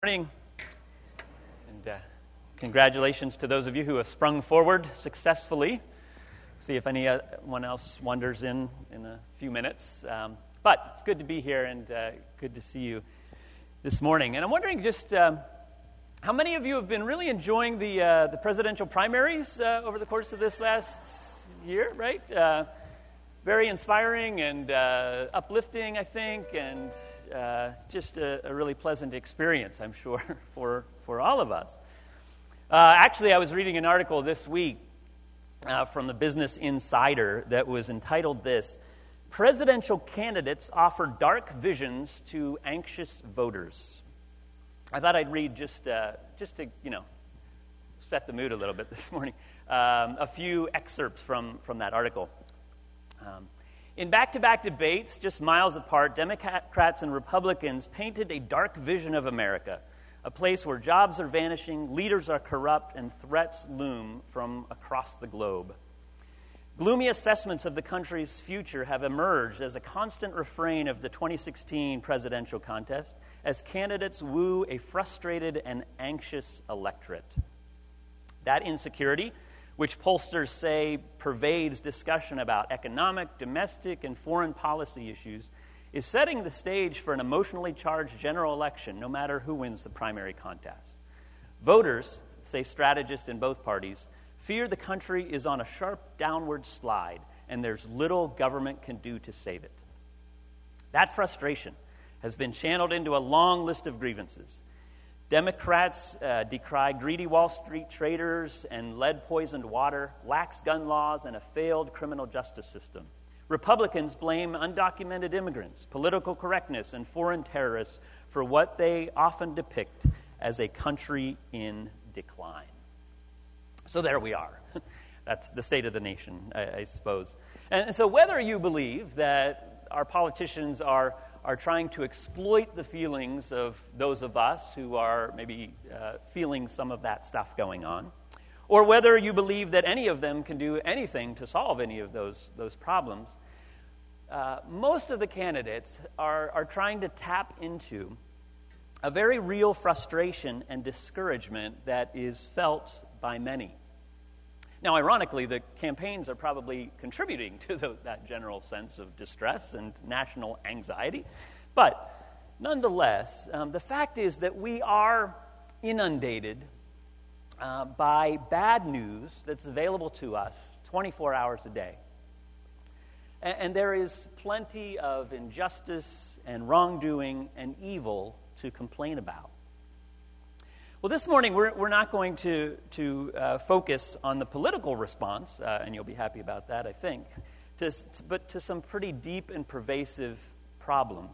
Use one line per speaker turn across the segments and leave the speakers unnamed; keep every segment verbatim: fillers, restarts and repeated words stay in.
Morning, and uh, congratulations to those of you who have sprung forward successfully. See if anyone else wanders in in a few minutes. Um, but it's good to be here and uh, good to see you this morning. And I'm wondering just um, how many of you have been really enjoying the uh, the presidential primaries uh, over the course of this last year, right? Uh, very inspiring and uh, uplifting, I think, and Uh, just a, a really pleasant experience, I'm sure, for, for all of us. Uh, actually, I was reading an article this week uh, from the Business Insider that was entitled this, Presidential Candidates Offer Dark Visions to Anxious Voters. I thought I'd read just, uh, just to, you know, set the mood a little bit this morning, um, a few excerpts from, from that article. Um, In back-to-back debates, just miles apart, Democrats and Republicans painted a dark vision of America, a place where jobs are vanishing, leaders are corrupt, and threats loom from across the globe. Gloomy assessments of the country's future have emerged as a constant refrain of the twenty sixteen presidential contest, as candidates woo a frustrated and anxious electorate. That insecurity, which pollsters say pervades discussion about economic, domestic, and foreign policy issues, is setting the stage for an emotionally charged general election, no matter who wins the primary contest. Voters, say strategists in both parties, fear the country is on a sharp downward slide, and there's little government can do to save it. That frustration has been channeled into a long list of grievances. Democrats uh, decry greedy Wall Street traders and lead-poisoned water, lax gun laws, and a failed criminal justice system. Republicans blame undocumented immigrants, political correctness, and foreign terrorists for what they often depict as a country in decline. So there we are. That's the state of the nation, I, I suppose. And so whether you believe that our politicians are are trying to exploit the feelings of those of us who are maybe uh, feeling some of that stuff going on, or whether you believe that any of them can do anything to solve any of those, those problems, uh, most of the candidates are, are trying to tap into a very real frustration and discouragement that is felt by many. Now, ironically, the campaigns are probably contributing to the, that general sense of distress and national anxiety. But nonetheless, um, the fact is that we are inundated uh, by bad news that's available to us twenty-four hours a day. And, and there is plenty of injustice and wrongdoing and evil to complain about. Well, this morning, we're, we're not going to, to uh, focus on the political response, uh, and you'll be happy about that, I think, to, to, but to some pretty deep and pervasive problems.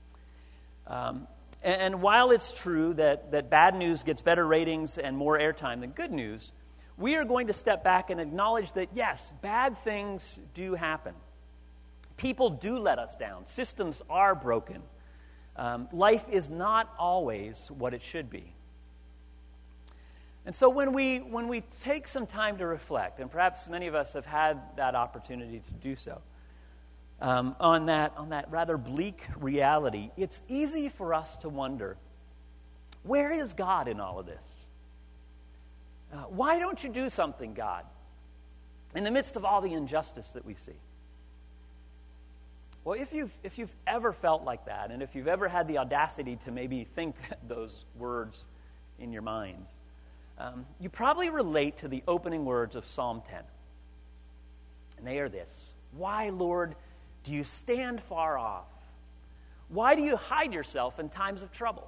Um, and, and while it's true that, that bad news gets better ratings and more airtime than good news, we are going to step back and acknowledge that, yes, bad things do happen. People do let us down. Systems are broken. Um, life is not always what it should be. And so when we when we take some time to reflect, and perhaps many of us have had that opportunity to do so, um, on that on that rather bleak reality, it's easy for us to wonder, where is God in all of this? Uh, why don't you do something, God, in the midst of all the injustice that we see? Well, if you've if you've ever felt like that, and if you've ever had the audacity to maybe think those words in your mind, Um, you probably relate to the opening words of Psalm ten. And they are this: Why, Lord, do you stand far off? Why do you hide yourself in times of trouble?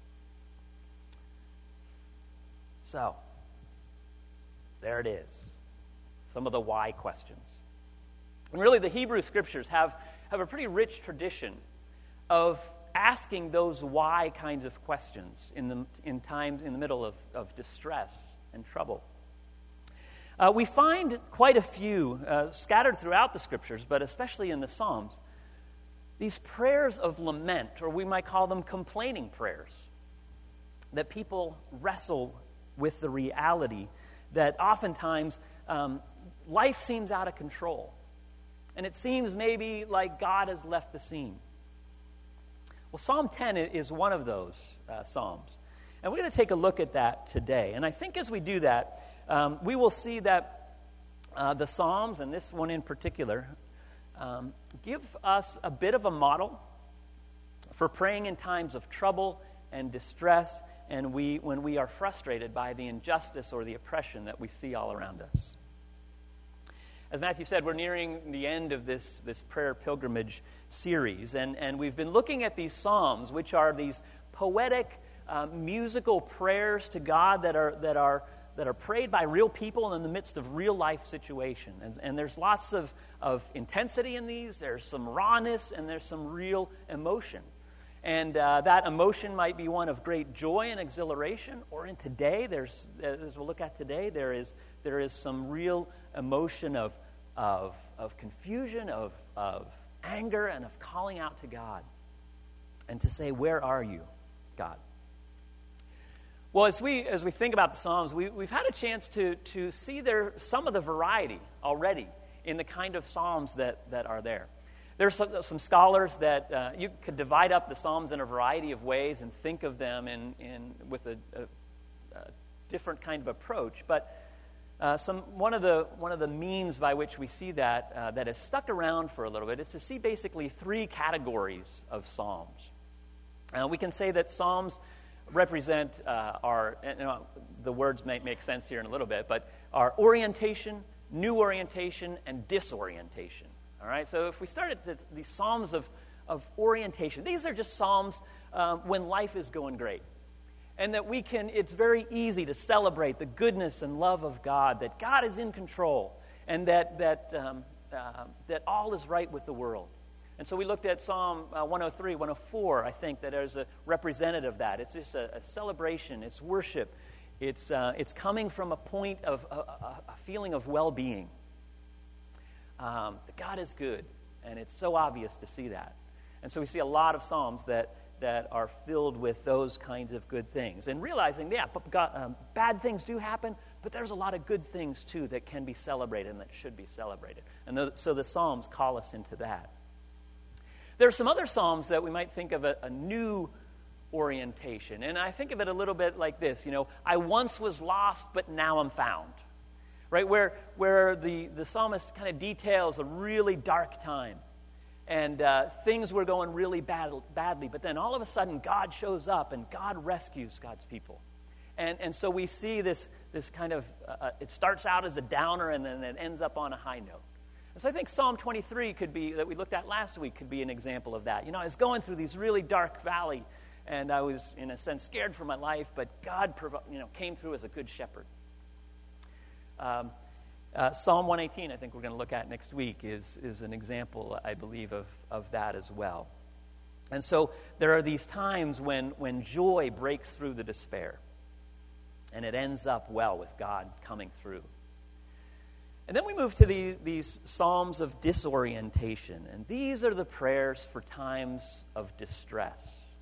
So, there it is. Some of the why questions. And really, the Hebrew Scriptures have, have a pretty rich tradition of asking those why kinds of questions in the in times in the middle of, of distress and trouble. Uh, we find quite a few uh, scattered throughout the Scriptures, but especially in the Psalms, these prayers of lament, or we might call them complaining prayers, that people wrestle with the reality that oftentimes um, life seems out of control, and it seems maybe like God has left the scene. Well, Psalm ten is one of those uh, psalms. And we're going to take a look at that today. And I think as we do that, um, we will see that uh, the Psalms, and this one in particular, um, give us a bit of a model for praying in times of trouble and distress, and we when we are frustrated by the injustice or the oppression that we see all around us. As Matthew said, we're nearing the end of this, this prayer pilgrimage series, and, and we've been looking at these Psalms, which are these poetic, uh, musical prayers to God that are that are that are prayed by real people in the midst of real life situation. And, and there's lots of, of intensity in these. There's some rawness, and there's some real emotion. And uh, that emotion might be one of great joy and exhilaration, or in today, there's, as we'll look at today, there is there is some real emotion of of, of confusion, of, of anger, and of calling out to God, and to say, "Where are you, God?" Well, as we as we think about the Psalms, we, we've had a chance to to see there some of the variety already in the kind of Psalms that, that are there. There's some, some scholars that uh, you could divide up the Psalms in a variety of ways and think of them in, in with a, a, a different kind of approach. But uh, some one of the one of the means by which we see that uh, that has stuck around for a little bit is to see basically three categories of Psalms. Uh, we can say that Psalms represent uh, our, you know, the words may make sense here in a little bit, but our orientation, new orientation, and disorientation. All right, so if we start at the, the Psalms of, of orientation, these are just Psalms um, when life is going great. And that we can, it's very easy to celebrate the goodness and love of God, that God is in control, and that that um, uh, that all is right with the world. And so we looked at Psalm uh, one oh three, one oh four, I think, that is a representative of that. It's just a, a celebration, it's worship, it's, uh, it's coming from a point of a, a, a feeling of well-being. Um, that God is good, and it's so obvious to see that. And so we see a lot of Psalms that, that are filled with those kinds of good things. And realizing, yeah, but God, um, bad things do happen, but there's a lot of good things, too, that can be celebrated and that should be celebrated. And th- so the Psalms call us into that. There are some other Psalms that we might think of a, a new orientation. And I think of it a little bit like this, you know, I once was lost, but now I'm found. Right, where where the, the psalmist kind of details a really dark time, and uh, things were going really bad, badly, but then all of a sudden God shows up and God rescues God's people. And and so we see this, this kind of, uh, it starts out as a downer and then it ends up on a high note. And so I think Psalm twenty-three could be, that we looked at last week, could be an example of that. You know, I was going through these really dark valley, and I was, in a sense, scared for my life, but God provo- you know, came through as a good shepherd. Um, uh, Psalm one eighteen, I think we're going to look at next week, is is an example, I believe, of, of that as well. And so there are these times when, when joy breaks through the despair, and it ends up well with God coming through. And then we move to the, these Psalms of disorientation, and these are the prayers for times of distress.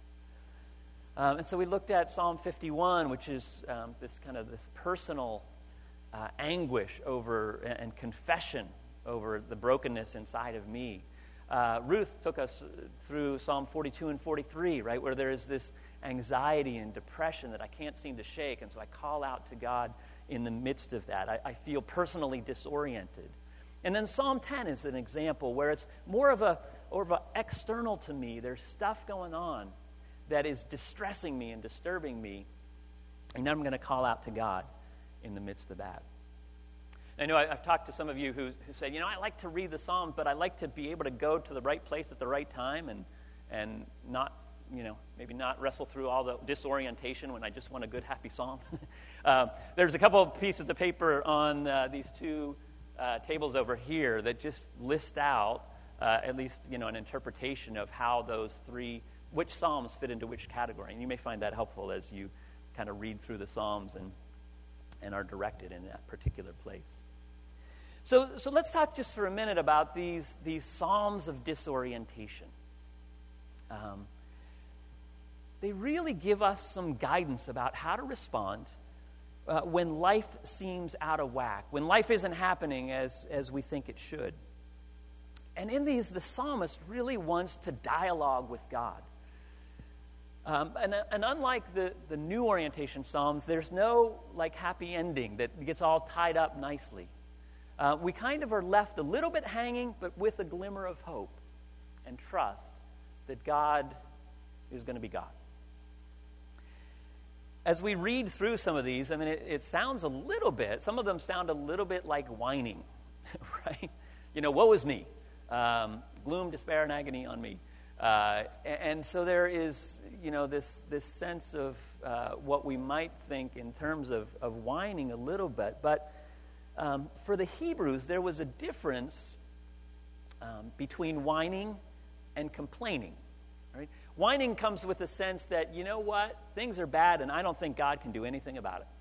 Um, and so we looked at Psalm fifty-one, which is um, this kind of this personal Uh, anguish over and confession over the brokenness inside of me. Uh, Ruth took us through Psalm forty-two and forty-three, right, where there is this anxiety and depression that I can't seem to shake, and so I call out to God in the midst of that. I, I feel personally disoriented. And then Psalm ten is an example where it's more of a or of a external to me. There's stuff going on that is distressing me and disturbing me, and then I'm going to call out to God in the midst of that. I know I've talked to some of you who, who say, you know, I like to read the Psalms, but I like to be able to go to the right place at the right time and and not, you know, maybe not wrestle through all the disorientation when I just want a good, happy Psalm. um, there's a couple of pieces of paper on uh, these two uh, tables over here that just list out uh, at least, you know, an interpretation of how those three, which Psalms fit into which category. And you may find that helpful as you kind of read through the Psalms and and are directed in that particular place. So so let's talk just for a minute about these, these Psalms of disorientation. Um, they really give us some guidance about how to respond uh, when life seems out of whack, when life isn't happening as, as we think it should. And in these, the psalmist really wants to dialogue with God. Um, and, and unlike the, the new orientation Psalms, there's no like happy ending that gets all tied up nicely. Uh, we kind of are left a little bit hanging, but with a glimmer of hope and trust that God is going to be God. As we read through some of these, I mean, it, it sounds a little bit, some of them sound a little bit like whining, right? You know, woe is me. Um, gloom, despair, and agony on me. Uh, and, and so there is, you know, this this sense of uh, what we might think in terms of, of whining a little bit. But um, for the Hebrews, there was a difference um, between whining and complaining. Right? Whining comes with a sense that, you know what, things are bad and I don't think God can do anything about it.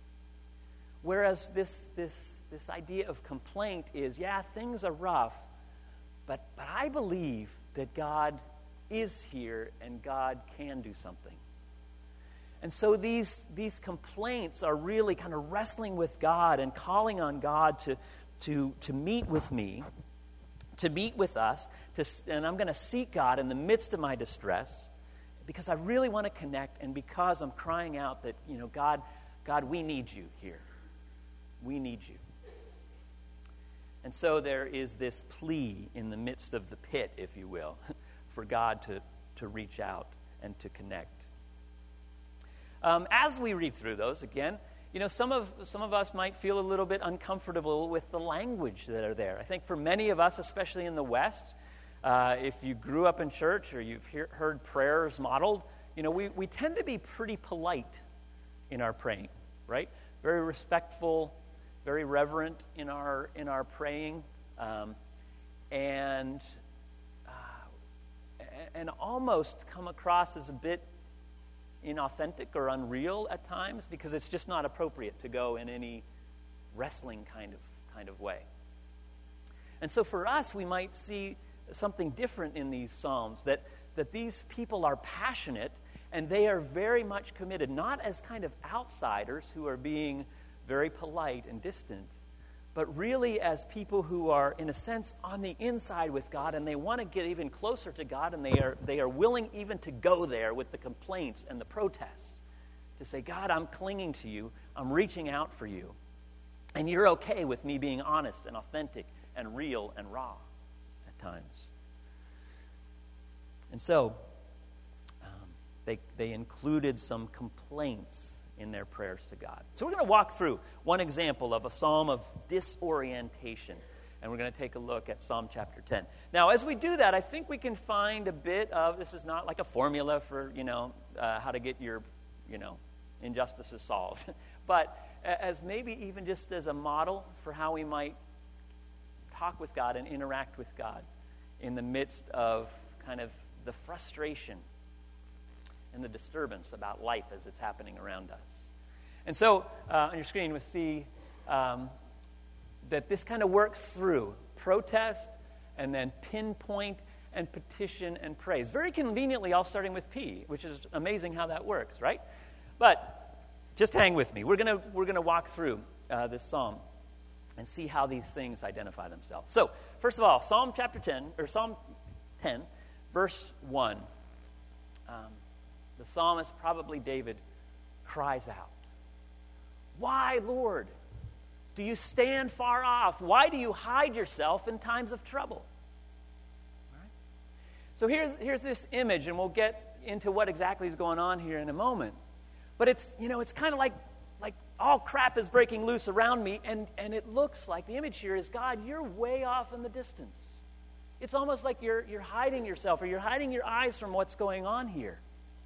Whereas this this this idea of complaint is, yeah, things are rough, but but I believe that God is here and God can do something. And so these these complaints are really kind of wrestling with God and calling on God to to to meet with me, to meet with us, to, and I'm going to seek God in the midst of my distress because I really want to connect and because I'm crying out that, you know, God, God, we need you here. We need you. And so there is this plea in the midst of the pit, if you will, for God to, to reach out and to connect. Um, as we read through those, again, you know, some of some of us might feel a little bit uncomfortable with the language that are there. I think for many of us, especially in the West, uh, if you grew up in church or you've hear, heard prayers modeled, you know, we, we tend to be pretty polite in our praying, right? Very respectful, very reverent in our in our praying, um, and uh, and almost come across as a bit inauthentic or unreal at times because it's just not appropriate to go in any wrestling kind of kind of way. And so for us, we might see something different in these Psalms, that that these people are passionate and they are very much committed, not as kind of outsiders who are being very polite and distant, but really as people who are, in a sense, on the inside with God, and they want to get even closer to God, and they are they are willing even to go there with the complaints and the protests, to say, God, I'm clinging to you, I'm reaching out for you, and you're okay with me being honest and authentic and real and raw at times. And so, um, they they included some complaints in their prayers to God. So we're going to walk through one example of a psalm of disorientation, and we're going to take a look at Psalm chapter ten. Now, as we do that, I think we can find a bit of, this is not like a formula for, you know, uh, how to get your, you know, injustices solved, but as maybe even just as a model for how we might talk with God and interact with God in the midst of kind of the frustration and the disturbance about life as it's happening around us. And so uh, on your screen we see um, that this kind of works through protest and then pinpoint and petition and praise. Very conveniently all starting with P, which is amazing how that works, right? But just hang with me. We're going we're gonna walk through uh, this psalm and see how these things identify themselves. So, first of all, Psalm chapter ten, or Psalm ten, verse one. Um, The psalmist, probably David, cries out, "Why, Lord, do you stand far off? Why do you hide yourself in times of trouble?" All right? So here's, here's this image, and we'll get into what exactly is going on here in a moment. But it's, you know, it's kind of like, like all crap is breaking loose around me, and, and it looks like the image here is, God, you're way off in the distance. It's almost like you're you're hiding yourself, or you're hiding your eyes from what's going on here.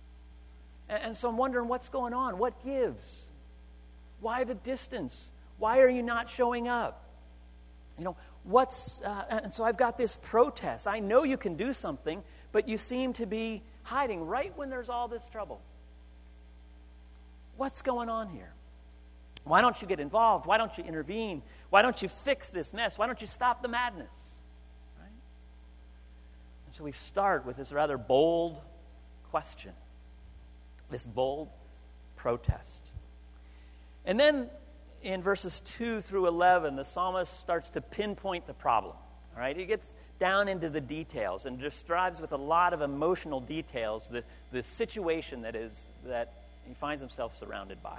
And so I'm wondering what's going on. What gives? Why the distance? Why are you not showing up? You know, what's... Uh, and so I've got this protest. I know you can do something, but you seem to be hiding right when there's all this trouble. What's going on here? Why don't you get involved? Why don't you intervene? Why don't you fix this mess? Why don't you stop the madness? Right? And so we start with this rather bold question. This bold protest. And then in verses two through eleven, the psalmist starts to pinpoint the problem. All right, he gets down into the details and describes with a lot of emotional details the, the situation that is that he finds himself surrounded by.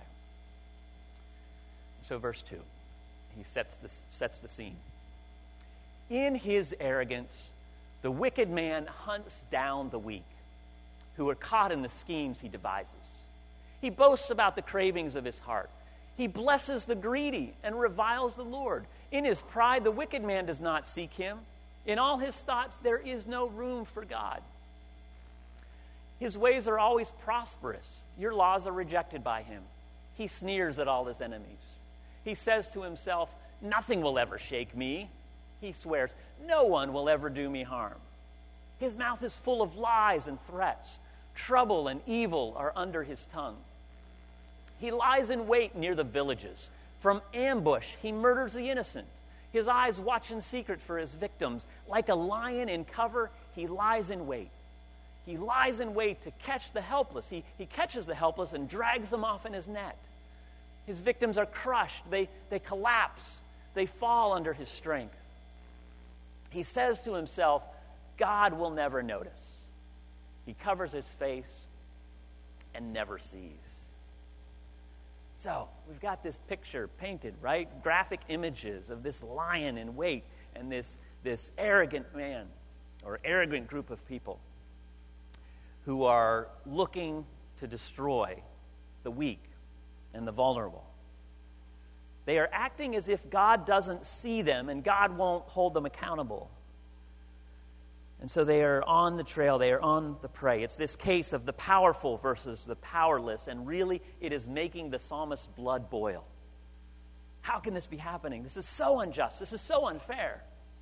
So verse two, he sets the, sets the scene. In his arrogance, the wicked man hunts down the weak, who are caught in the schemes he devises. He boasts about the cravings of his heart. He blesses the greedy and reviles the Lord. In his pride, the wicked man does not seek him. In all his thoughts, there is no room for God. His ways are always prosperous. Your laws are rejected by him. He sneers at all his enemies. He says to himself, nothing will ever shake me. He swears, no one will ever do me harm. His mouth is full of lies and threats. Trouble and evil are under his tongue. He lies in wait near the villages. From ambush, he murders the innocent. His eyes watch in secret for his victims. Like a lion in cover, he lies in wait. He lies in wait to catch the helpless. He, he catches the helpless and drags them off in his net. His victims are crushed. They, they collapse. They fall under his strength. He says to himself, God will never notice. He covers his face and never sees. So, we've got this picture painted, right? Graphic images of this lion in wait and this, this arrogant man or arrogant group of people who are looking to destroy the weak and the vulnerable. They are acting as if God doesn't see them and God won't hold them accountable. And so they are on the trail, they are on the prey. It's this case of the powerful versus the powerless, and really it is making the psalmist's blood boil. How can this be happening? This is so unjust. This is so unfair.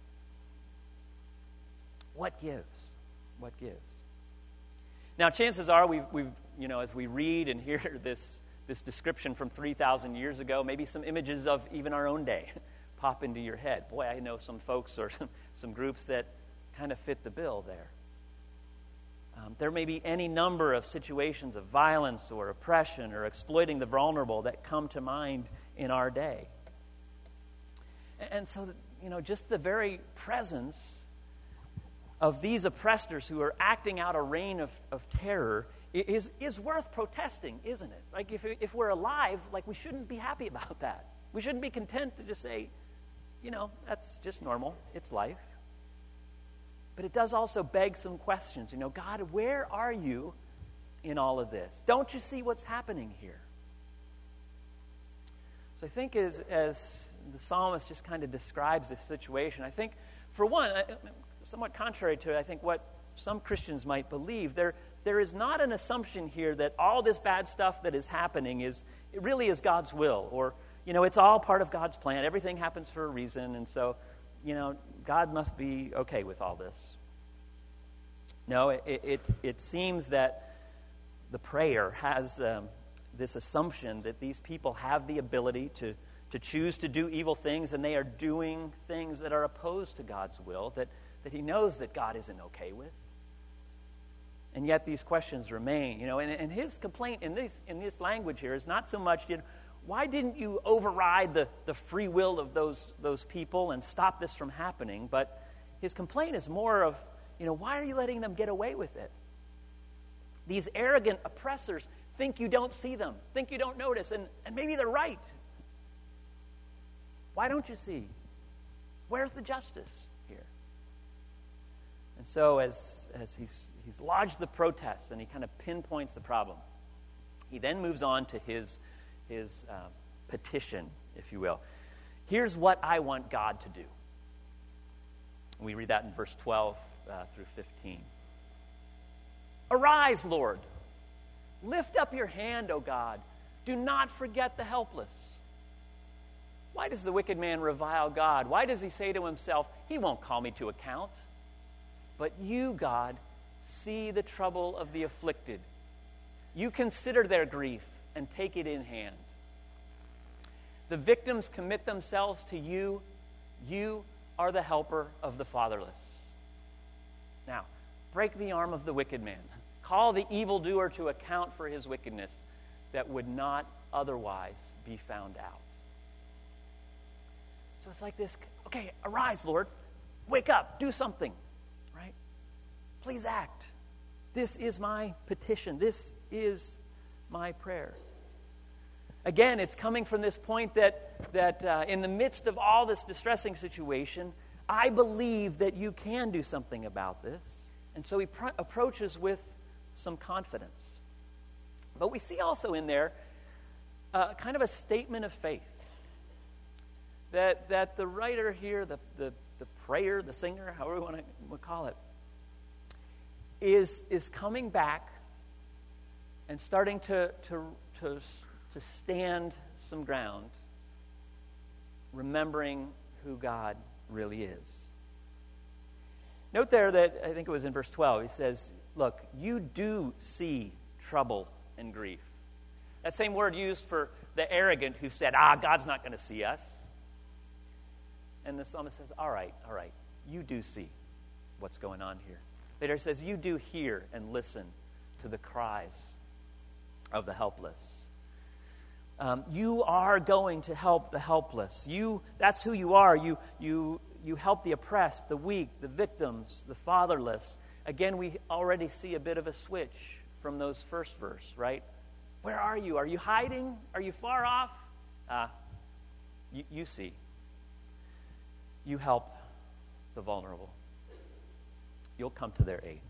What gives? What gives? Now, chances are we've, we've you know, as we read and hear this, this description from three thousand years ago, maybe some images of even our own day pop into your head. Boy, I know some folks or some, some groups that kind of fit the bill there. Um, there may be any number of situations of violence or oppression or exploiting the vulnerable that come to mind in our day. And, and so, you know, just the very presence of these oppressors who are acting out a reign of, of terror is, is worth protesting, isn't it? Like, if, if we're alive, like, we shouldn't be happy about that. We shouldn't be content to just say, you know, that's just normal. It's life. But it does also beg some questions. You know, God, where are you in all of this? Don't you see what's happening here? So I think as, as the psalmist just kind of describes this situation, I think, for one, somewhat contrary to, I think, what some Christians might believe, there, there is not an assumption here that all this bad stuff that is happening is, it really is God's will, or, you know, it's all part of God's plan. Everything happens for a reason, and so, you know, God must be okay with all this. No, it it, it seems that the prayer has um, this assumption that these people have the ability to, to choose to do evil things, and they are doing things that are opposed to God's will, that, that he knows that God isn't okay with. And yet these questions remain. You know, and, and his complaint in this in this language here is not so much, you know, why didn't you override the, the free will of those, those people and stop this from happening? But his complaint is more of, you know, why are you letting them get away with it? These arrogant oppressors think you don't see them, think you don't notice, and, and maybe they're right. Why don't you see? Where's the justice here? And so as, as he's, he's lodged the protests and he kind of pinpoints the problem, he then moves on to his his uh, petition, if you will. Here's what I want God to do. We read that in verse twelve uh, through fifteen. Arise, Lord. Lift up your hand, O God. Do not forget the helpless. Why does the wicked man revile God? Why does he say to himself, he won't call me to account? But you, God, see the trouble of the afflicted. You consider their grief and take it in hand. The victims commit themselves to you. You are the helper of the fatherless. Now, break the arm of the wicked man. Call the evildoer to account for his wickedness that would not otherwise be found out. So it's like this, okay, arise, Lord. Wake up, do something, right? Please act. This is my petition. This is my prayer. Again, it's coming from this point that, that uh, in the midst of all this distressing situation, I believe that you can do something about this. And so he pr- approaches with some confidence. But we see also in there uh, kind of a statement of faith. That that the writer here, the, the, the prayer, the singer, however we want to call it, is, is coming back and starting to, to, to, to stand some ground, remembering who God really is. Note there that, I think it was in verse twelve, he says, look, you do see trouble and grief. That same word used for the arrogant who said, ah, God's not going to see us. And the psalmist says, all right, all right, you do see what's going on here. Later it says, you do hear and listen to the cries of the helpless. Um, you are going to help the helpless. You, that's who you are. You, you, you help the oppressed, the weak, the victims, the fatherless. Again, we already see a bit of a switch from those first verse, right? Where are you? Are you hiding? Are you far off? Ah, uh, you, you see. You help the vulnerable. You'll come to their aid.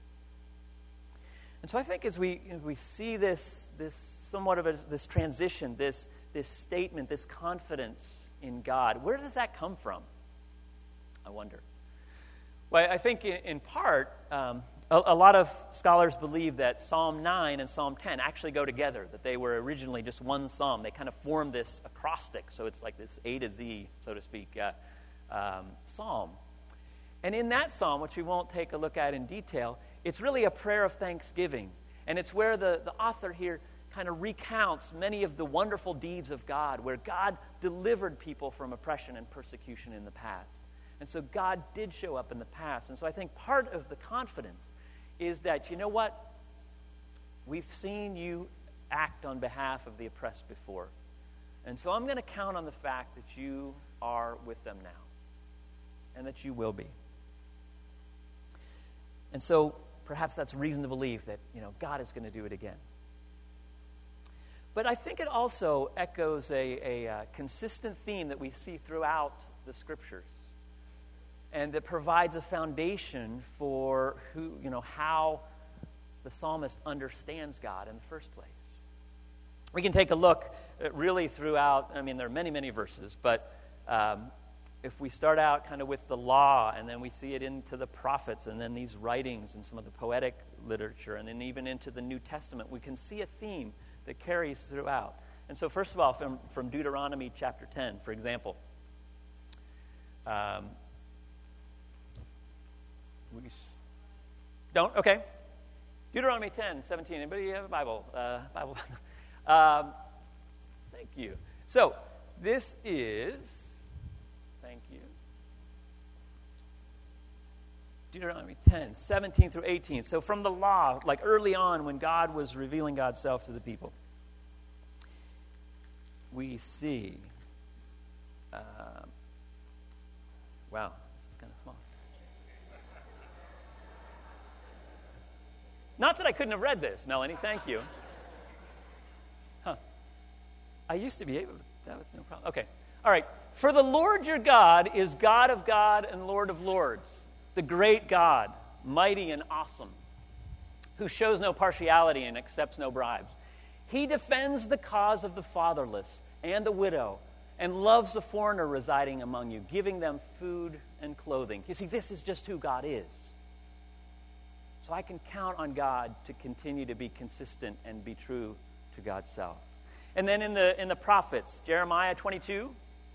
And so I think as we as we see this this somewhat of a, this transition, this this statement, this confidence in God, where does that come from? I wonder. Well, I think in, in part, um, a, a lot of scholars believe that Psalm nine and Psalm ten actually go together, that they were originally just one psalm. They kind of form this acrostic, so it's like this A to Z, so to speak, uh, um, psalm. And in that psalm, which we won't take a look at in detail, it's really a prayer of thanksgiving. And it's where the, the author here kind of recounts many of the wonderful deeds of God, where God delivered people from oppression and persecution in the past. And so God did show up in the past. And so I think part of the confidence is that, you know what? We've seen you act on behalf of the oppressed before. And so I'm going to count on the fact that you are with them now. And that you will be. And so perhaps that's reason to believe that, you know, God is going to do it again. But I think it also echoes a, a, a consistent theme that we see throughout the Scriptures, and that provides a foundation for who, you know, how the psalmist understands God in the first place. We can take a look at really throughout. I mean, there are many, many verses, but um, if we start out kind of with the law, and then we see it into the prophets, and then these writings and some of the poetic literature, and then even into the New Testament, we can see a theme that carries throughout. And so first of all, from, from Deuteronomy chapter ten, for example, um, we don't? Okay. Deuteronomy ten, seventeen. Anybody have a Bible? Uh, Bible. um, thank you. So this is... Thank you. Deuteronomy ten, seventeen through eighteen. So from the law, like early on when God was revealing God's self to the people, we see, uh, wow, this is kind of small. Not that I couldn't have read this, Melanie, thank you. Huh. I used to be able to, that was no problem. Okay, all right. For the Lord your God is God of God and Lord of lords, the great God, mighty and awesome, who shows no partiality and accepts no bribes. He defends the cause of the fatherless and the widow and loves the foreigner residing among you, giving them food and clothing. You see, this is just who God is. So I can count on God to continue to be consistent and be true to God's self. And then in the in the prophets, Jeremiah twenty-two,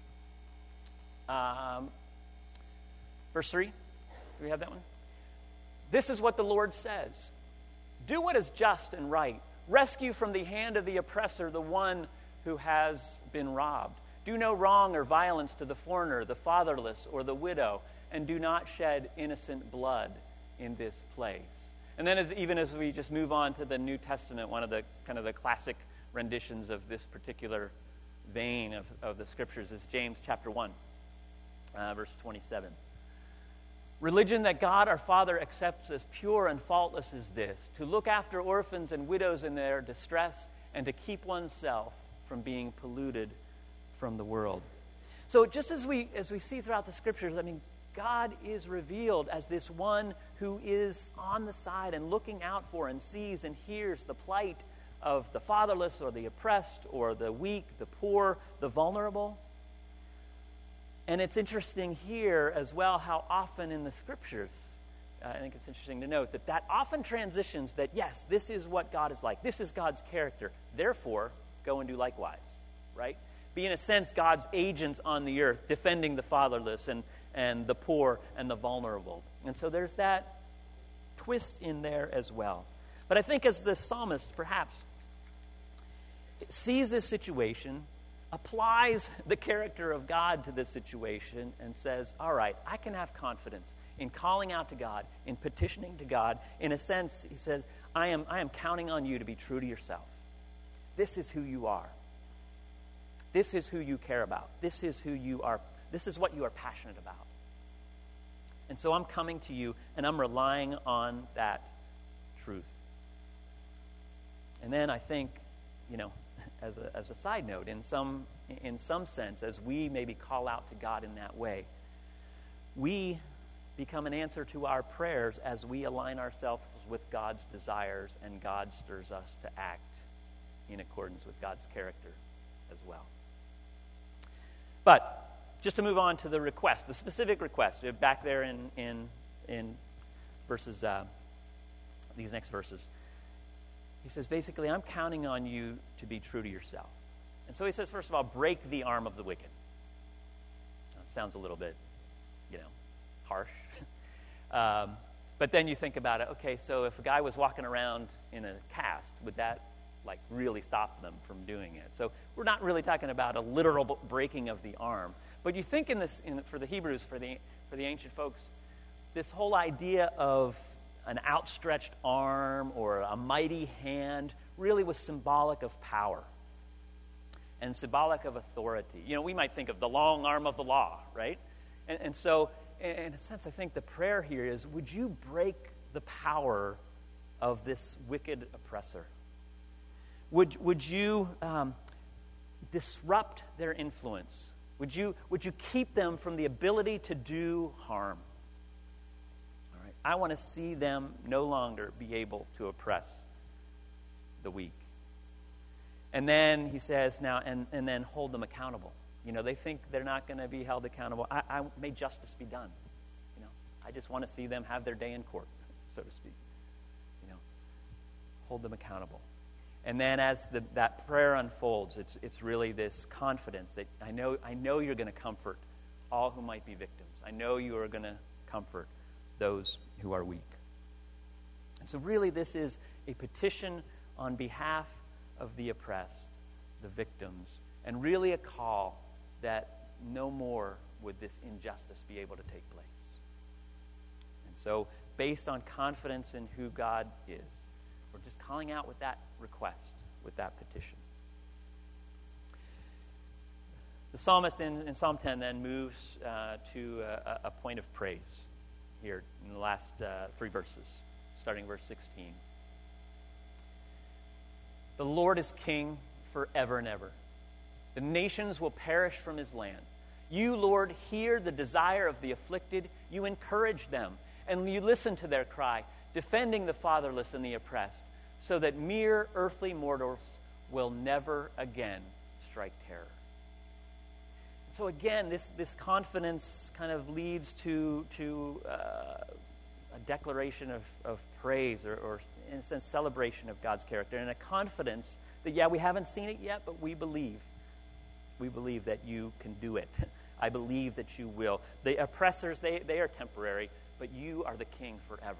Um, verse three. Do we have that one? This is what the Lord says. Do what is just and right. Rescue from the hand of the oppressor the one who has been robbed. Do no wrong or violence to the foreigner, the fatherless, or the widow, and do not shed innocent blood in this place. And then as, even as we just move on to the New Testament, one of the kind of the classic renditions of this particular vein of, of the Scriptures is James chapter one. Uh, verse twenty-seven. Religion that God our Father accepts as pure and faultless is this: to look after orphans and widows in their distress and to keep oneself from being polluted from the world. So just as we as we see throughout the Scriptures, I mean, God is revealed as this one who is on the side and looking out for and sees and hears the plight of the fatherless or the oppressed or the weak, the poor, the vulnerable. And it's interesting here as well how often in the Scriptures, uh, I think it's interesting to note that that often transitions that, yes, this is what God is like. This is God's character. Therefore, go and do likewise, right? Be, in a sense, God's agents on the earth, defending the fatherless and, and the poor and the vulnerable. And so there's that twist in there as well. But I think as the psalmist perhaps sees this situation, applies the character of God to this situation, and says, all right, I can have confidence in calling out to God, in petitioning to God. In a sense, he says, I am, I am counting on you to be true to yourself. This is who you are. This is who you care about. This is who you are. This is what you are passionate about. And so I'm coming to you, and I'm relying on that truth. And then I think, you know, as a, as a side note, in some, in some sense, as we maybe call out to God in that way, we become an answer to our prayers as we align ourselves with God's desires, and God stirs us to act in accordance with God's character as well. But just to move on to the request, the specific request, back there in in in verses, uh, these next verses. He says, basically, I'm counting on you to be true to yourself. And so he says, first of all, break the arm of the wicked. That sounds a little bit, you know, harsh. um, but then you think about it, okay, so if a guy was walking around in a cast, would that, like, really stop them from doing it? So we're not really talking about a literal breaking of the arm. But you think in this, in, for the Hebrews, for the for the ancient folks, this whole idea of an outstretched arm or a mighty hand really was symbolic of power and symbolic of authority. You know, we might think of the long arm of the law, right? And, and so, in a sense, I think the prayer here is, would you break the power of this wicked oppressor? Would, would you um, disrupt their influence? Would you, would you keep them from the ability to do harm? I want to see them no longer be able to oppress the weak. And then he says, now, and, and then hold them accountable. You know, they think they're not going to be held accountable. I, I may justice be done. You know, I just want to see them have their day in court, so to speak. You know, hold them accountable. And then as the, that prayer unfolds, it's it's really this confidence that I know I know you're going to comfort all who might be victims. I know you are going to comfort those who are weak. And so really this is a petition on behalf of the oppressed, the victims, and really a call that no more would this injustice be able to take place. And so based on confidence in who God is, we're just calling out with that request, with that petition. The psalmist in, in Psalm ten then moves uh, to a, a point of praise here in the last uh, three verses, starting verse sixteen. The Lord is king forever and ever. The nations will perish from his land. You, Lord, hear the desire of the afflicted. You encourage them, and you listen to their cry, defending the fatherless and the oppressed, so that mere earthly mortals will never again strike terror. So again, this, this confidence kind of leads to, to uh, a declaration of, of praise or, or, in a sense, celebration of God's character, and a confidence that, yeah, we haven't seen it yet, but we believe. We believe that you can do it. I believe that you will. The oppressors, they, they are temporary, but you are the king forever.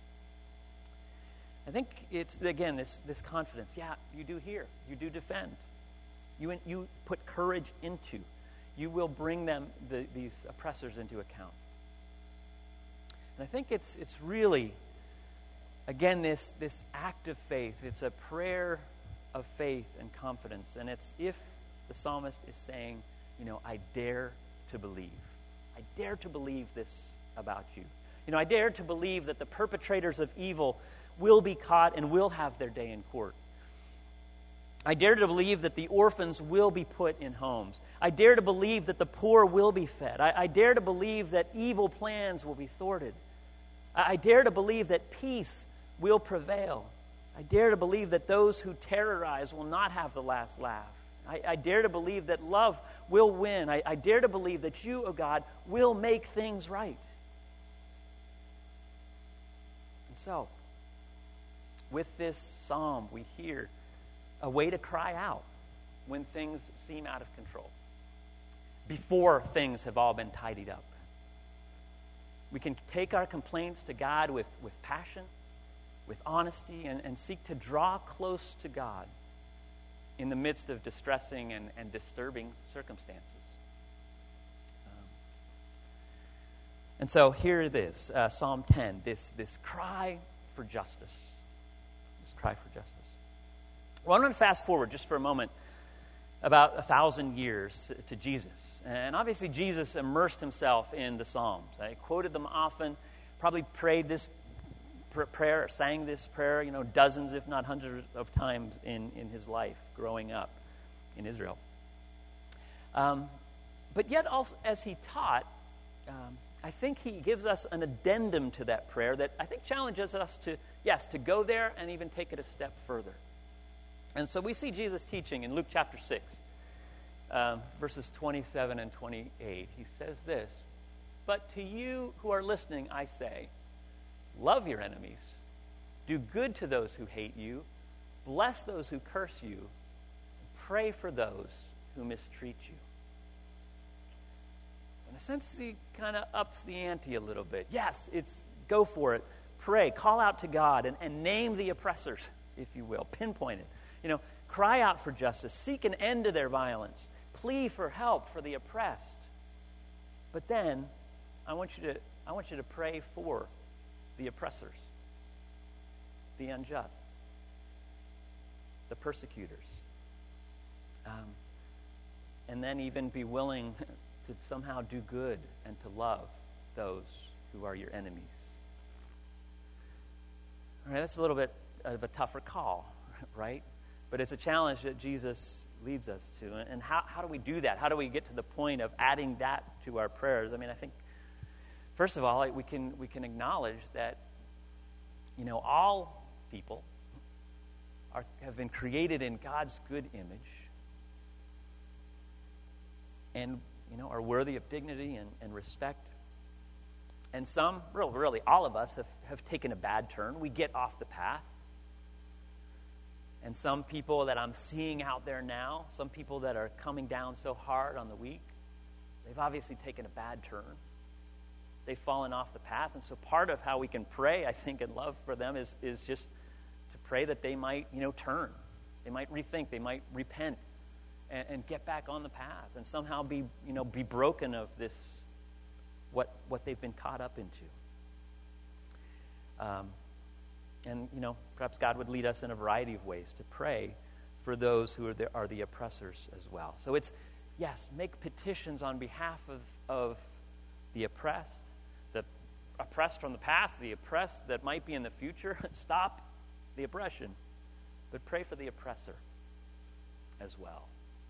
I think it's, again, this, this confidence. Yeah, you do hear. You do defend. You, you put courage into. You will bring them, the, these oppressors, into account. And I think it's it's really, again, this, this act of faith. It's a prayer of faith and confidence. And it's if the psalmist is saying, you know, I dare to believe. I dare to believe this about you. You know, I dare to believe that the perpetrators of evil will be caught and will have their day in court. I dare to believe that the orphans will be put in homes. I dare to believe that the poor will be fed. I, I dare to believe that evil plans will be thwarted. I, I dare to believe that peace will prevail. I dare to believe that those who terrorize will not have the last laugh. I, I dare to believe that love will win. I, I dare to believe that you, O God, will make things right. And so, with this psalm, we hear a way to cry out when things seem out of control, before things have all been tidied up. We can take our complaints to God with, with passion, with honesty, and, and seek to draw close to God in the midst of distressing and, and disturbing circumstances. Um, and so here it is, uh, Psalm ten, this, this cry for justice. This cry for justice. Well, I'm going to fast forward just for a moment about a thousand years to Jesus. And obviously Jesus immersed himself in the Psalms. I quoted them often, probably prayed this pr- prayer, or sang this prayer, you know, dozens if not hundreds of times in, in his life growing up in Israel. Um, but yet also as he taught, um, I think he gives us an addendum to that prayer that I think challenges us to, yes, to go there and even take it a step further. And so we see Jesus teaching in Luke chapter six, um, verses twenty-seven and twenty-eight. He says this, "But to you who are listening, I say, love your enemies, do good to those who hate you, bless those who curse you, and pray for those who mistreat you." In a sense, he kind of ups the ante a little bit. Yes, it's go for it. Pray, call out to God, and, and name the oppressors, if you will. Pinpoint it. You know, cry out for justice. Seek an end to their violence. Plea for help for the oppressed. But then, I want you to, I want you to pray for the oppressors, the unjust, the persecutors. Um, and then even be willing to somehow do good and to love those who are your enemies. All right, that's a little bit of a tougher call, right? But it's a challenge that Jesus leads us to. And how, how do we do that? How do we get to the point of adding that to our prayers? I mean, I think, first of all, we can we can acknowledge that, you know, all people are have been created in God's good image and, you know, are worthy of dignity and, and respect. And some, really, really all of us, have, have taken a bad turn. We get off the path. And some people that I'm seeing out there now, some people that are coming down so hard on the weak, they've obviously taken a bad turn. They've fallen off the path. And so part of how we can pray, I think, and love for them is, is just to pray that they might, you know, turn. They might rethink. They might repent and, and get back on the path and somehow be, you know, be broken of this, what, what they've been caught up into. Um And, you know, perhaps God would lead us in a variety of ways to pray for those who are the, are the oppressors as well. So it's, yes, make petitions on behalf of, of the oppressed, the oppressed from the past, the oppressed that might be in the future. Stop the oppression, but pray for the oppressor as well.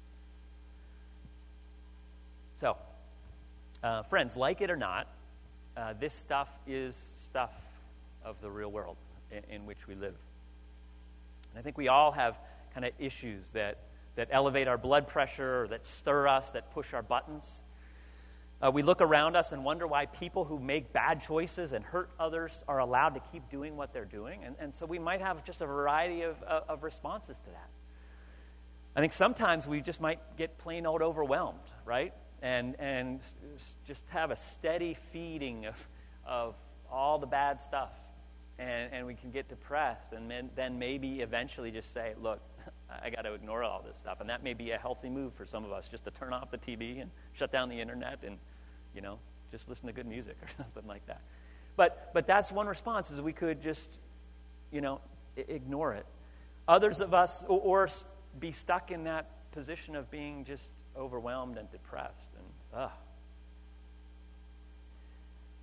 So, uh, friends, like it or not, uh, this stuff is stuff of the real world in which we live. And I think we all have kind of issues that, that elevate our blood pressure, or that stir us, that push our buttons. Uh, we look around us and wonder why people who make bad choices and hurt others are allowed to keep doing what they're doing. And, and so we might have just a variety of, of, of responses to that. I think sometimes we just might get plain old overwhelmed, right? And, and just have a steady feeding of, of all the bad stuff. And, and we can get depressed and then, then maybe eventually just say, look, I got to ignore all this stuff. And that may be a healthy move for some of us, just to turn off the T V and shut down the internet and, you know, just listen to good music or something like that. But but that's one response, is we could just, you know, I- ignore it. Others of us, or, or be stuck in that position of being just overwhelmed and depressed. And, ugh.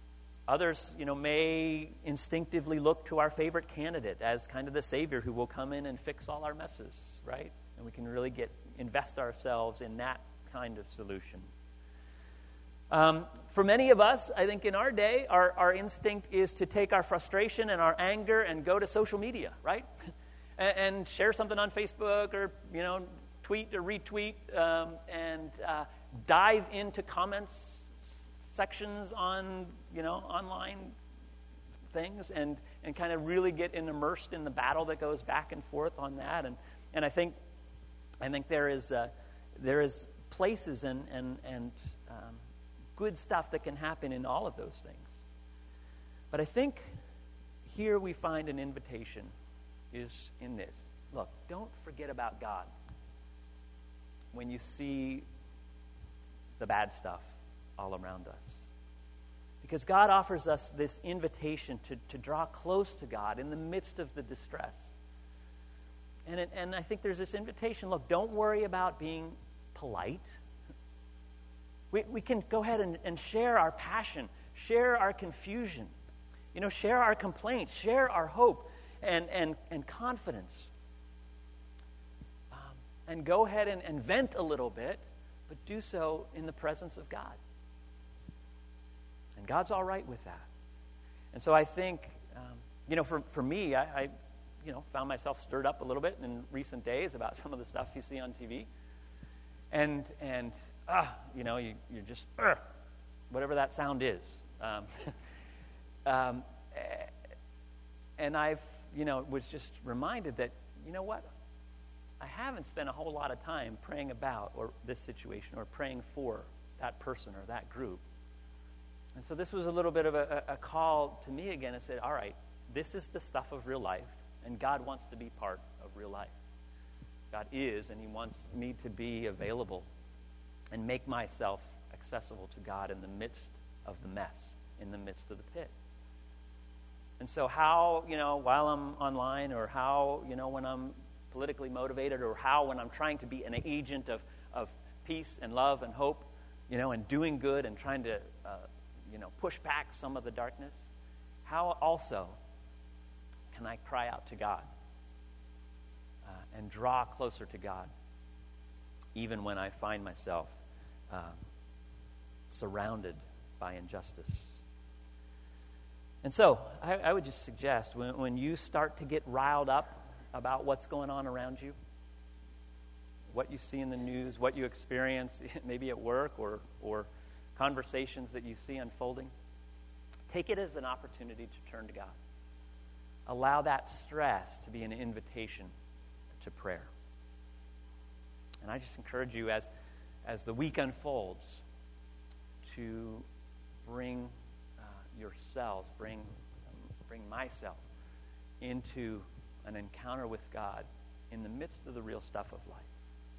Others, you know, may instinctively look to our favorite candidate as kind of the savior who will come in and fix all our messes, right? And we can really get invest ourselves in that kind of solution. Um, for many of us, I think in our day, our, our instinct is to take our frustration and our anger and go to social media, right? and, and share something on Facebook or, you know, tweet or retweet um, and uh, dive into comments sections on, you know, online things and, and kind of really get in, immersed in the battle that goes back and forth on that. And, and I think I think there is uh, there is places and, and, and um, good stuff that can happen in all of those things. But I think here we find an invitation is in this. Look, don't forget about God when you see the bad stuff all around us. Because God offers us this invitation to, to draw close to God in the midst of the distress. And, it, and I think there's this invitation, look, don't worry about being polite. We, we can go ahead and, and share our passion, share our confusion, you know, share our complaints, share our hope and, and, and confidence. Um, and go ahead and, and vent a little bit, but do so in the presence of God. And God's all right with that. And so I think, um, you know, for, for me, I, I, you know, found myself stirred up a little bit in recent days about some of the stuff you see on T V. And, and ah, you know, you, you're just, uh, whatever that sound is. Um, um, and I've, you know, was just reminded that, you know what, I haven't spent a whole lot of time praying about or this situation or praying for that person or that group. And so this was a little bit of a, a call to me again and said, all right, this is the stuff of real life, and God wants to be part of real life. God is, and he wants me to be available and make myself accessible to God in the midst of the mess, in the midst of the pit. And so how, you know, while I'm online or how, you know, when I'm politically motivated or how when I'm trying to be an agent of, of peace and love and hope, you know, and doing good and trying to, uh, you know, push back some of the darkness, how also can I cry out to God uh, and draw closer to God even when I find myself uh, surrounded by injustice? And so I, I would just suggest when, when you start to get riled up about what's going on around you, what you see in the news, what you experience maybe at work or or conversations that you see unfolding, take it as an opportunity to turn to God. Allow that stress to be an invitation to prayer. And I just encourage you as, as the week unfolds to bring uh, yourselves, bring, um, bring myself into an encounter with God in the midst of the real stuff of life.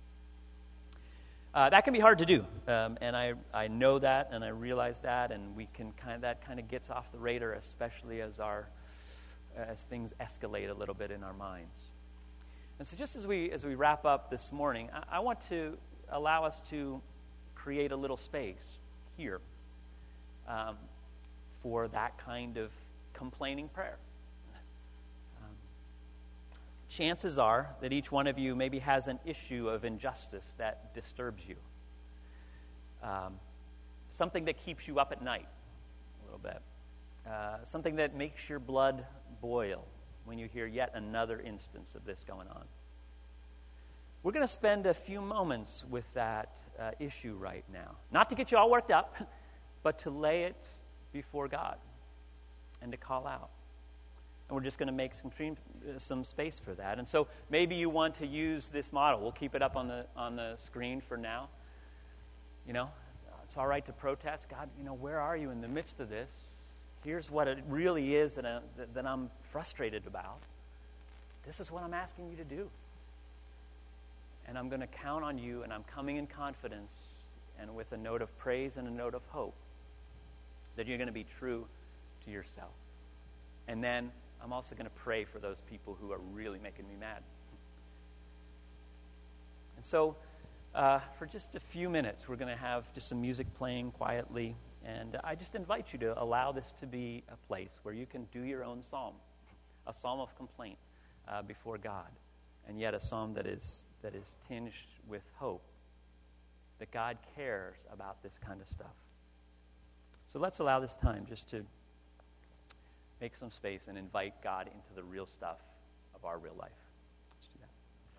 Uh, that can be hard to do, um, and I, I know that, and I realize that, and we can kind of, that kind of gets off the radar, especially as our as things escalate a little bit in our minds. And so, just as we as we wrap up this morning, I, I want to allow us to create a little space here um, for that kind of complaining prayer. Chances are that each one of you maybe has an issue of injustice that disturbs you. Um, something that keeps you up at night a little bit. Uh, something that makes your blood boil when you hear yet another instance of this going on. We're going to spend a few moments with that uh, issue right now. Not to get you all worked up, but to lay it before God and to call out. And we're just going to make some some space for that. And so maybe you want to use this model. We'll keep it up on the on the screen for now. You know, it's all right to protest. God, you know, where are you in the midst of this? Here's what it really is that, I, that I'm frustrated about. This is what I'm asking you to do. And I'm going to count on you, and I'm coming in confidence and with a note of praise and a note of hope that you're going to be true to yourself. And then I'm also going to pray for those people who are really making me mad. And so uh, for just a few minutes, we're going to have just some music playing quietly. And I just invite you to allow this to be a place where you can do your own psalm, a psalm of complaint uh, before God, and yet a psalm that is that is tinged with hope, that God cares about this kind of stuff. So let's allow this time just to make some space and invite God into the real stuff of our real life. Let's do that.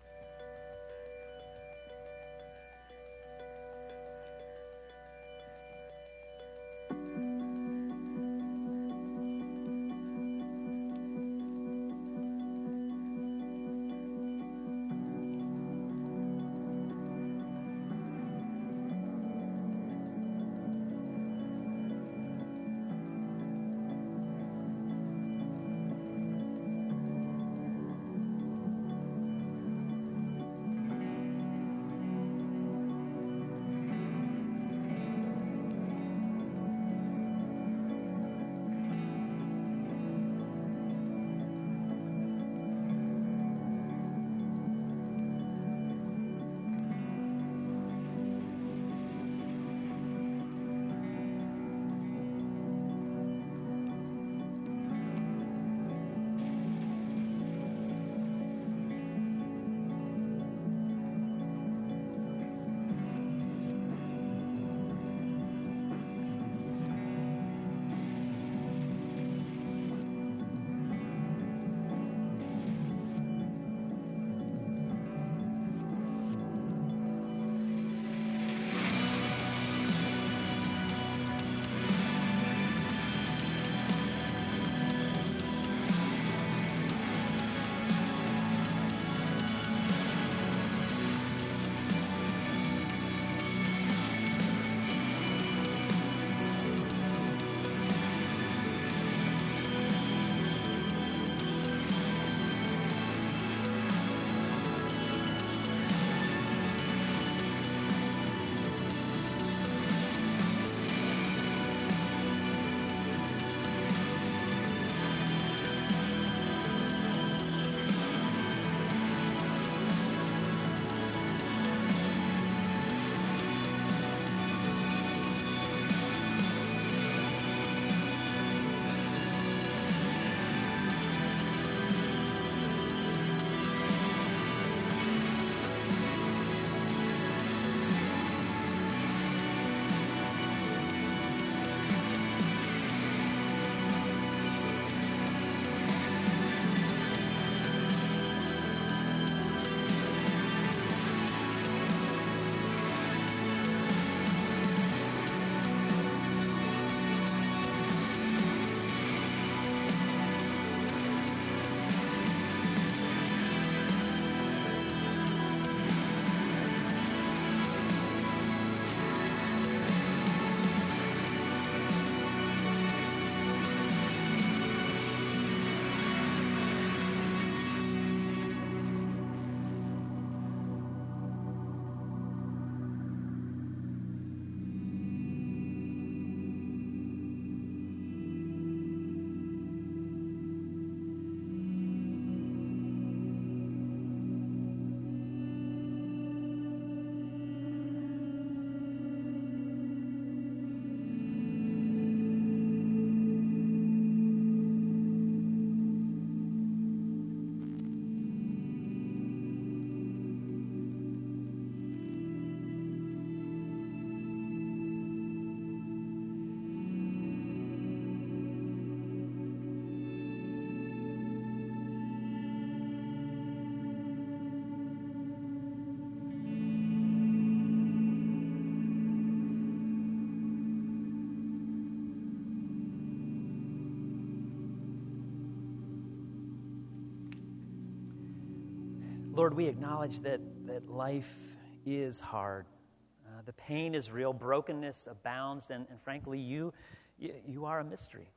Lord, we acknowledge that, that life is hard. Uh, the pain is real. Brokenness abounds. And, and frankly, you, you, you are a mystery.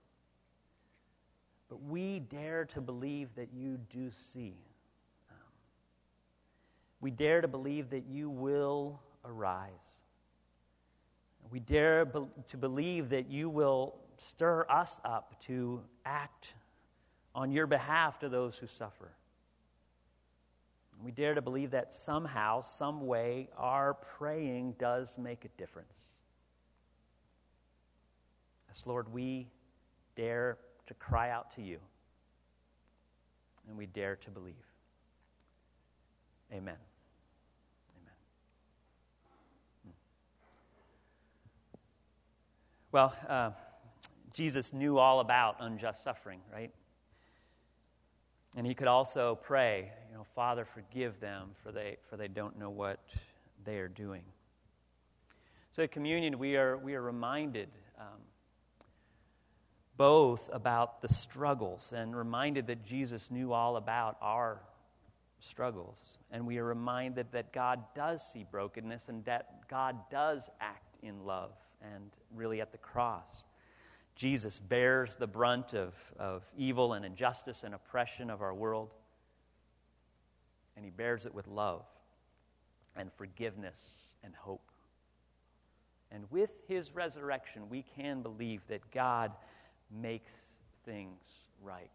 But we dare to believe that you do see. Um, we dare to believe that you will arise. We dare be- to believe that you will stir us up to act on your behalf to those who suffer. We dare to believe that somehow, some way, our praying does make a difference. Yes, Lord, we dare to cry out to you, and we dare to believe. Amen. Amen. Hmm. Well, uh, Jesus knew all about unjust suffering, right? And he could also pray, you know, Father, forgive them, for they for they don't know what they are doing. So at communion, we are we are reminded um, both about the struggles and reminded that Jesus knew all about our struggles. And we are reminded that God does see brokenness and that God does act in love. And really at the cross, Jesus bears the brunt of, of evil and injustice and oppression of our world. And he bears it with love and forgiveness and hope. And with his resurrection, we can believe that God makes things right.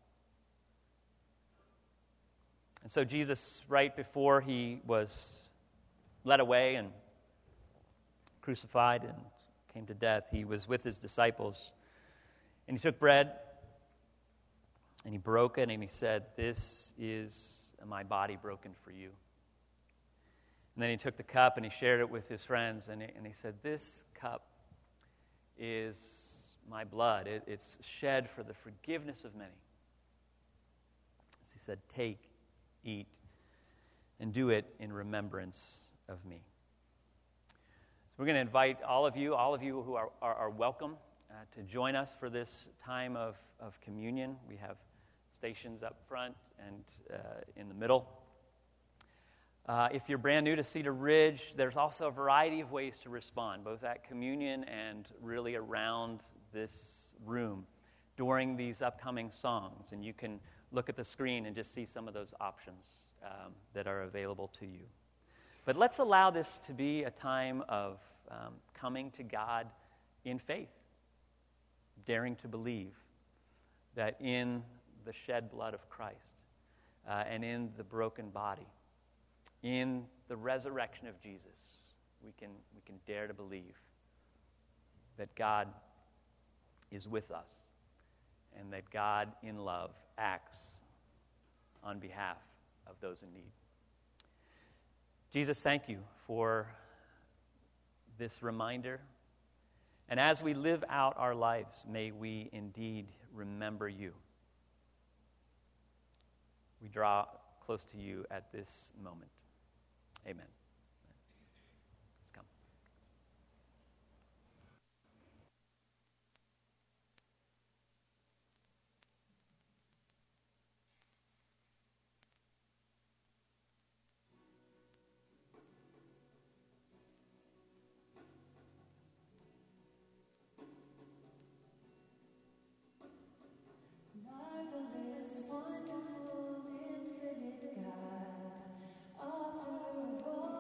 And so Jesus, right before he was led away and crucified and came to death, he was with his disciples. And he took bread, and he broke it, and he said, "This is my body broken for you." And then he took the cup, and he shared it with his friends, and he, and he said, "This cup is my blood. It, it's shed for the forgiveness of many." As he said, "Take, eat, and do it in remembrance of me." So we're going to invite all of you, all of you who are, are, are welcome, Uh, to join us for this time of, of communion. We have stations up front and uh, in the middle. Uh, if you're brand new to Cedar Ridge, there's also a variety of ways to respond, both at communion and really around this room during these upcoming songs. And you can look at the screen and just see some of those options um, that are available to you. But let's allow this to be a time of um, coming to God in faith, daring to believe that in the shed blood of Christ uh, and in the broken body, in the resurrection of Jesus, we can we can dare to believe that God is with us and that God in love acts on behalf of those in need. Jesus, thank you for this reminder. And as we live out our lives, may we indeed remember you. We draw close to you at this moment. Amen. Let's come.
Marvelous, wonderful, infinite God, author of all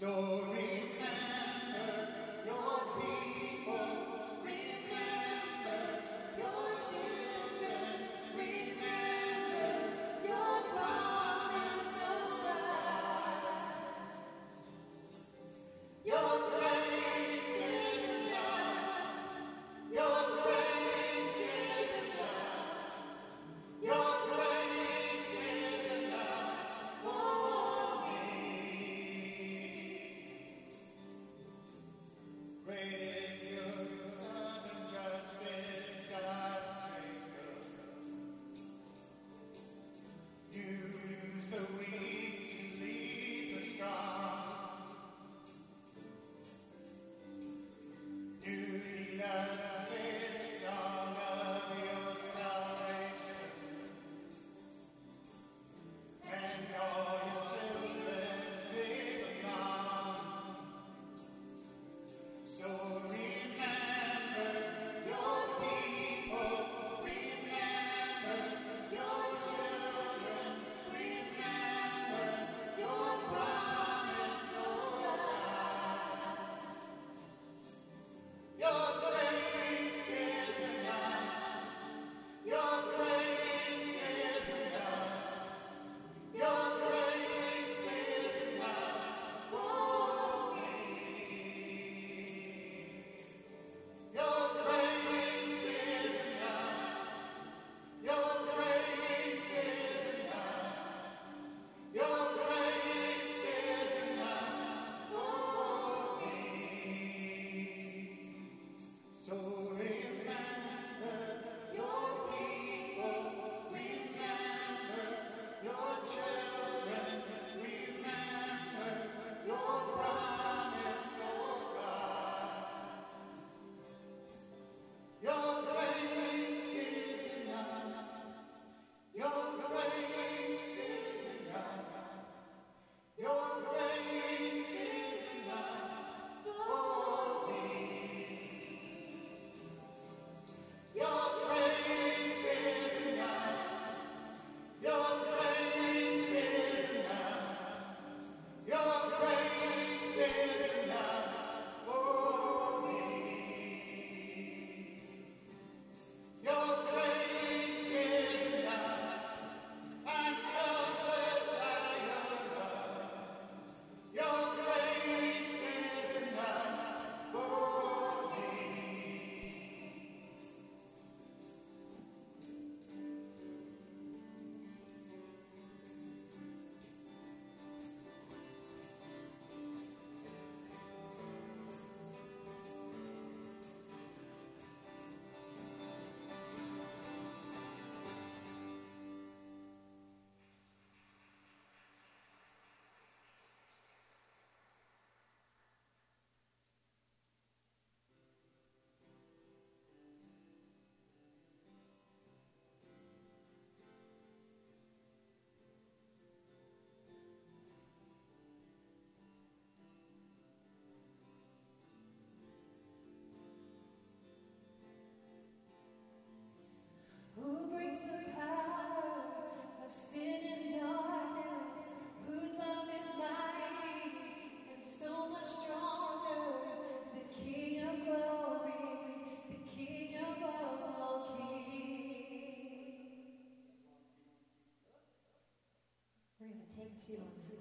We're going to take two on two.